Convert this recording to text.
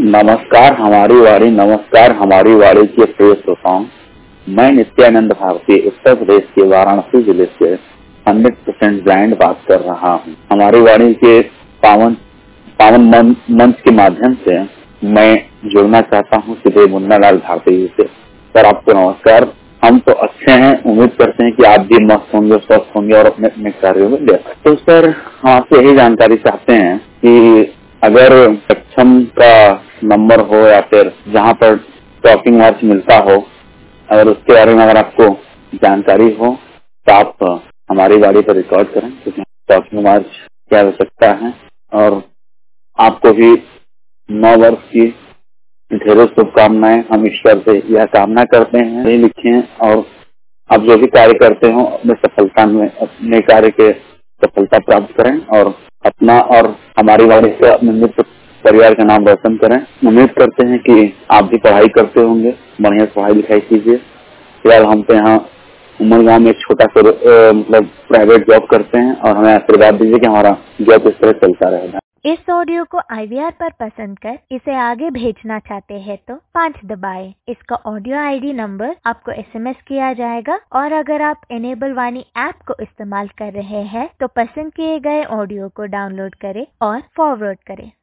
नमस्कार हमारी वाणी के प्रिय श्रोताओं। मैं नित्यानंद भारती उत्तर प्रदेश के वाराणसी जिले से 100% ब्लाइंड बात कर रहा हूँ। हमारी वाणी के पावन मंच के माध्यम से मैं जुड़ना चाहता हूँ सीधे मुन्ना लाल भारती जी से। सर आपको नमस्कार। हम तो अच्छे हैं, उम्मीद करते हैं कि आप भी मस्त होंगे, स्वस्थ होंगे और अपने अपने कार्यों में व्यस्त। तो सर हम आपसे यही जानकारी चाहते हैं कि अगर सक्षम का नंबर हो या फिर जहाँ पर टॉकिंग मार्च मिलता हो, अगर उसके बारे में अगर आपको जानकारी हो तो आप हमारी गाड़ी पर रिकॉर्ड करें, क्योंकि टॉकिंग मार्च की आवश्यकता है। और आपको भी नव वर्ष की ढेरों शुभकामनाएं। हम ईश्वर से यह कामना करते हैं, यही लिखें और आप जो भी कार्य करते हो अपने सफलता में अपने कार्य के सफलता प्राप्त करें और अपना और हमारी वाणी से अपने मित्र परिवार का नाम रोशन करें। उम्मीद करते हैं कि आप भी पढ़ाई करते होंगे, बढ़िया पढ़ाई लिखाई कीजिए। फिलहाल हम तो यहाँ उमरगांव में एक छोटा सा मतलब प्राइवेट जॉब करते हैं और हमें आशीर्वाद दीजिए कि हमारा जॉब इस तरह चलता रहेगा। इस ऑडियो को IVR पर पसंद कर इसे आगे भेजना चाहते हैं तो 5 दबाएं। इसका ऑडियो ID नंबर आपको SMS किया जाएगा और अगर आप इनेबल वाणी ऐप को इस्तेमाल कर रहे हैं तो पसंद किए गए ऑडियो को डाउनलोड करें और फॉरवर्ड करें।